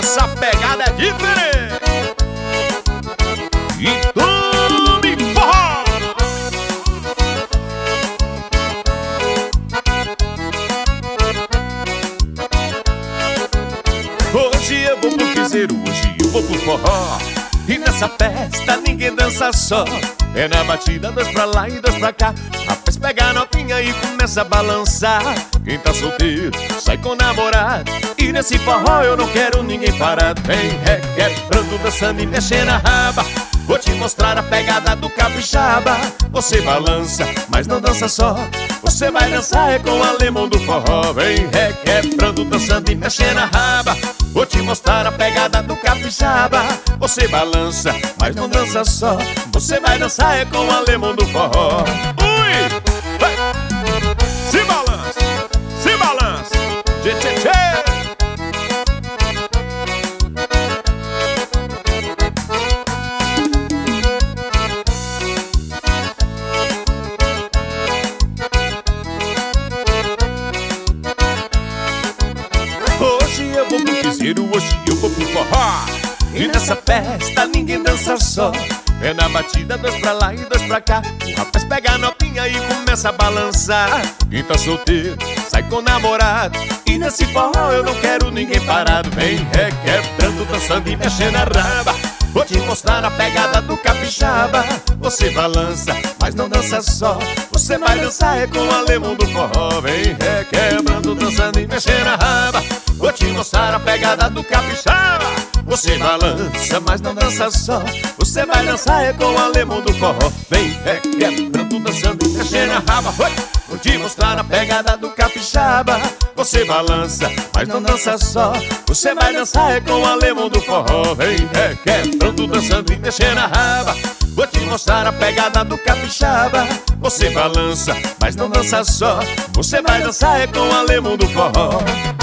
essa pegada é diferente. E tome forró. Hoje eu vou pro piseiro, hoje eu vou pro forró. E nessa festa ninguém dança só. É na batida, dois pra lá e dois pra cá. Rapaz pega a notinha e começa a balançar. Quem tá solteiro sai com namorado. E nesse forró eu não quero ninguém parado. Vem requebrando, dançando e mexendo a raba. Vou te mostrar a pegada do capixaba. Você balança, mas não dança só. Você vai dançar é com o alemão do forró. Vem requebrando, dançando e mexendo a raba. Vou te mostrar a pegada do capixaba. Você balança, mas não dança só. Você vai dançar é com o alemão do forró. Ui! Vai! Se balança, se balança. Tchê, tchê, tchê. Hoje eu vou pro piseiro, hoje eu vou pro forró. E nessa festa ninguém dança só. É na batida, dois pra lá e dois pra cá. O rapaz pega a notinha e começa a balançar. Quem tá solteiro sai com namorado. E nesse forró eu não quero ninguém parado. Vem requebrando, dançando e mexendo a raba. Vou te mostrar a pegada do capixaba. Você balança, mas não dança só. Você vai dançar é com o alemão do forró. Vem requebrando, dançando e mexendo a raba. Vou te mostrar a pegada do capixaba. Você balança, mas não dança só. Você vai dançar é com o alemão do forró. Vem requebrando, dançando e mexendo a raba. Vou te mostrar a pegada do capixaba. Você balança, mas não dança só. Você vai dançar é com o alemão do forró. Vem requebrando, dançando e mexendo a raba. Vou te mostrar a pegada do capixaba. Você balança, mas não dança só. Você vai dançar é com o alemão do forró.